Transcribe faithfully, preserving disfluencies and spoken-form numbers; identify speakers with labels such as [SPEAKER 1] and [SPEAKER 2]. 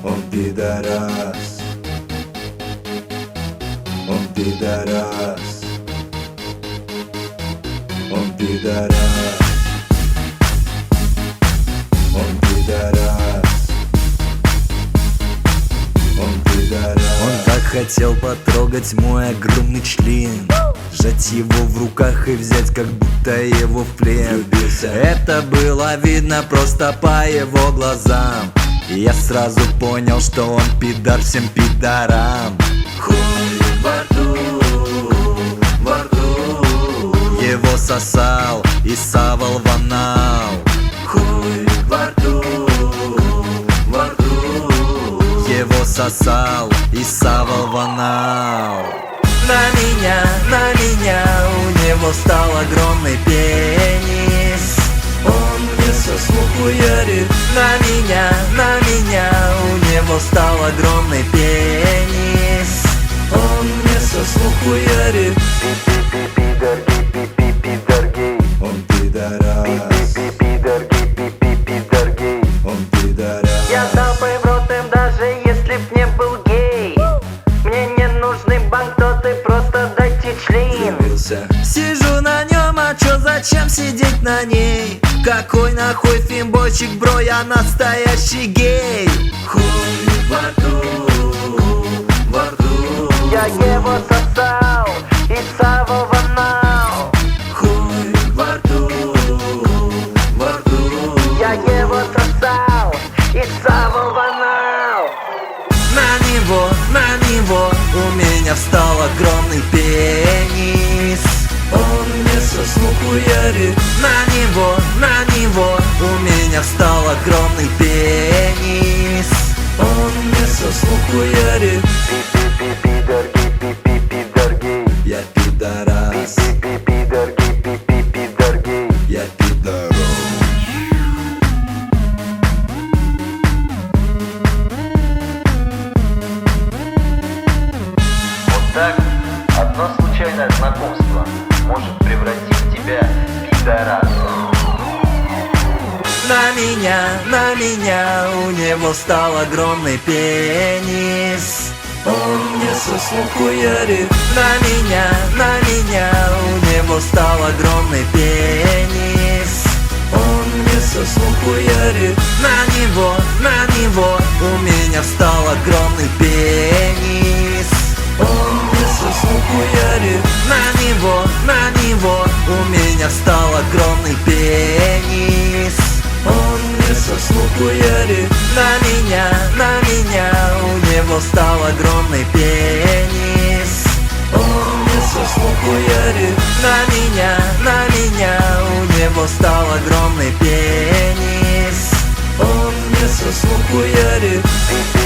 [SPEAKER 1] Он пидорас, он пидорас, он пидорас, он пидорас, он пидорас.
[SPEAKER 2] Он так хотел потрогать мой огромный член, сжать его в руках и взять, как будто его в плен.
[SPEAKER 1] Влюбился.
[SPEAKER 2] Это было видно просто по его глазам, и я сразу понял, что он пидор всем пидорам.
[SPEAKER 1] Хуй во рту, во рту.
[SPEAKER 2] Его сосал и савал в анал.
[SPEAKER 1] Хуй во рту, во рту.
[SPEAKER 2] Его сосал и савал в анал. На меня, на меня у него стал огромный пенис.
[SPEAKER 1] Он мне со слуху ярит.
[SPEAKER 2] На меня, на меня у него стал огромный пенис.
[SPEAKER 1] Он мне со слуху ярит.
[SPEAKER 3] Пидор гей, пидор гей,
[SPEAKER 1] Он пидорас,
[SPEAKER 3] пидор гей, пидор гей.
[SPEAKER 1] он пидорас.
[SPEAKER 3] Я дал бы в рот им, даже если б не был гей. Мне не нужны банкноты, просто дайте член.
[SPEAKER 1] Влюбился.
[SPEAKER 2] Сижу на нем, а чё, зачем сидеть на ней? Какой нахуй фимбочек, бро, я настоящий гей.
[SPEAKER 1] Хуй во рту, во рту.
[SPEAKER 3] Я его сосал и савал в анал.
[SPEAKER 1] Хуй во рту, во рту.
[SPEAKER 3] Я его сосал и савал в анал.
[SPEAKER 2] На него, на него у меня встал огромный пенис.
[SPEAKER 1] Он мне со слуху ярит.
[SPEAKER 2] На него, на него у меня встал огромный пенис.
[SPEAKER 1] Он мне со слуху ярит.
[SPEAKER 3] Пидор гей, пидор гей.
[SPEAKER 1] Я пидорас,
[SPEAKER 3] Пидор гей, пидор гей.
[SPEAKER 1] я пидорас.
[SPEAKER 4] Вот так одно случайное знакомство может превратить тебя в пидораса.
[SPEAKER 2] На меня, на меня у него стал огромный пенис.
[SPEAKER 1] Он мне со слуху ярит.
[SPEAKER 2] На меня, на меня у него стал огромный пенис.
[SPEAKER 1] Он мне со слуху ярит.
[SPEAKER 2] На него, на него у меня встал огромный пенис.
[SPEAKER 1] Он мне со слуху ярит.
[SPEAKER 2] На него, на него у меня встал огромный пенис.
[SPEAKER 1] Он мне со слуху ярит.
[SPEAKER 2] На меня, на меня у него стал огромный пенис.
[SPEAKER 1] Он мне со слуху ярит.
[SPEAKER 2] На меня, на меня у него стал огромный пенис.
[SPEAKER 1] Он мне со слуху ярит.